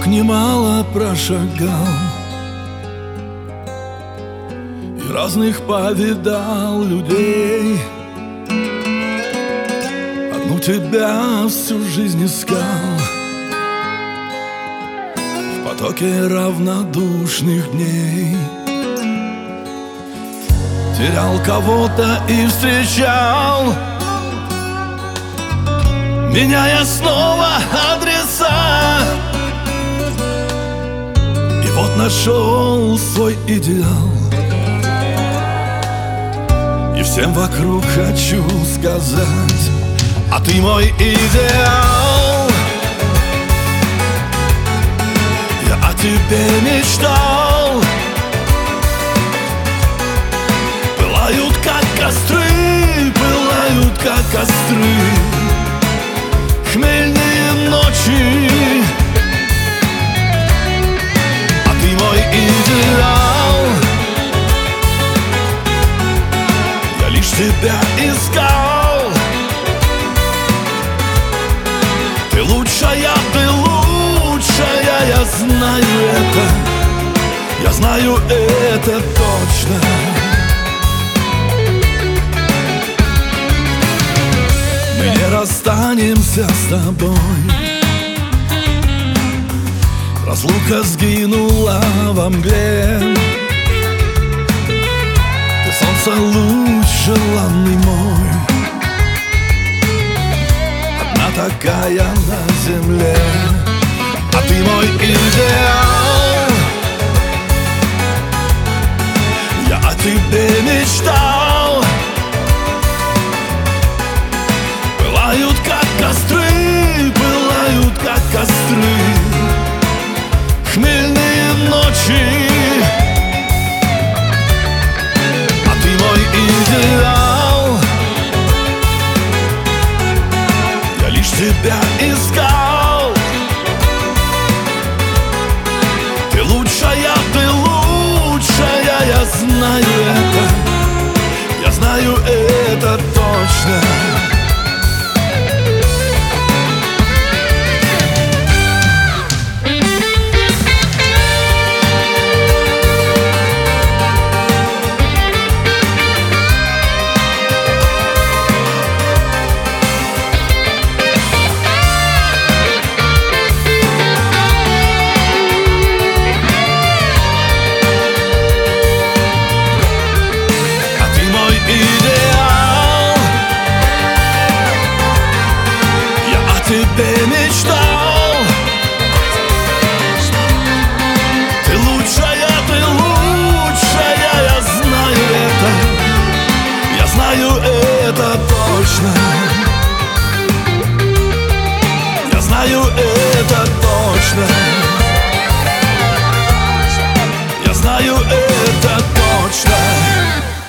немало прошагал и разных повидал людей. Одну тебя всю жизнь искал в потоке равнодушных дней. Терял кого-то и встречал, меняя снова адреса. И вот нашел свой идеал, и всем вокруг хочу сказать: а ты мой идеал. Я о тебе мечтал. Пылают как костры, пылают как костры хмельные ночи. А ты мой идеал. Я лишь тебя искал. Ты лучшая, я знаю это. Я знаю это точно. Мы не расстанемся с тобой. Разлука сгинула во мгле. Ты солнце, луч желанный мой, одна такая на земле. А ты мой идеал. Я о тебе мечтал. Пылают как костры, пылают как костры хмельные ночи. А ты мой идеал. Я лишь тебя искал. Ты лучшая, я знаю это. Я знаю это точно. Тебе мечтал. Ты лучшая, я знаю это. Я знаю это точно. Я знаю это точно. Я знаю это точно.